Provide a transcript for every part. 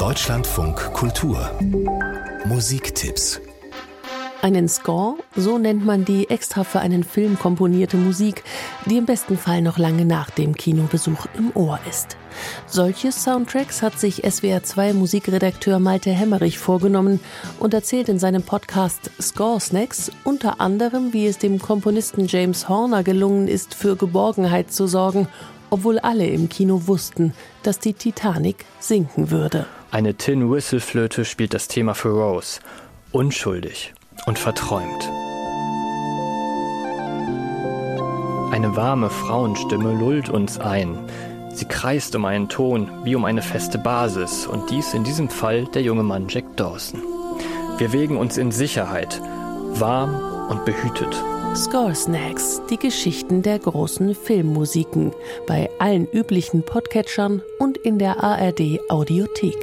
Deutschlandfunk Kultur Musiktipps. Einen Score, so nennt man die extra für einen Film komponierte Musik, die im besten Fall noch lange nach dem Kinobesuch im Ohr ist. Solche Soundtracks hat sich SWR2 Musikredakteur Malte Hemmerich vorgenommen und erzählt in seinem Podcast Score Snacks unter anderem, wie es dem Komponisten James Horner gelungen ist, für Geborgenheit zu sorgen, obwohl alle im Kino wussten, dass die Titanic sinken würde. Eine Tin-Whistle-Flöte spielt das Thema für Rose. Unschuldig und verträumt. Eine warme Frauenstimme lullt uns ein. Sie kreist um einen Ton wie um eine feste Basis und dies in diesem Fall der junge Mann Jack Dawson. Wir wägen uns in Sicherheit, warm und behütet. Score Snacks, die Geschichten der großen Filmmusiken, bei allen üblichen Podcatchern und in der ARD Audiothek.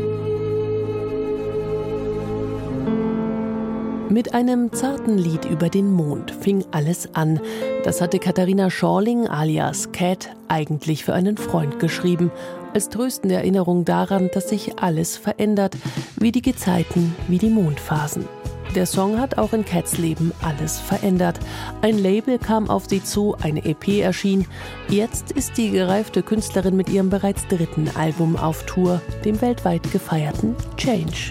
Mit einem zarten Lied über den Mond fing alles an. Das hatte Katharina Schorling alias Cat eigentlich für einen Freund geschrieben, als tröstende Erinnerung daran, dass sich alles verändert, wie die Gezeiten, wie die Mondphasen. Der Song hat auch in Cats Leben alles verändert. Ein Label kam auf sie zu, eine EP erschien. Jetzt ist die gereifte Künstlerin mit ihrem bereits 3. Album auf Tour, dem weltweit gefeierten Change.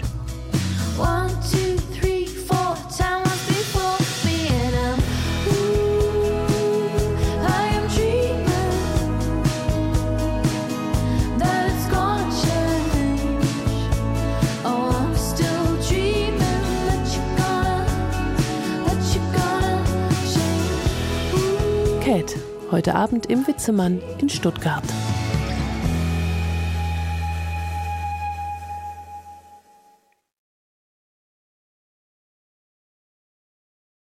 Cat, heute Abend im Witzemann in Stuttgart.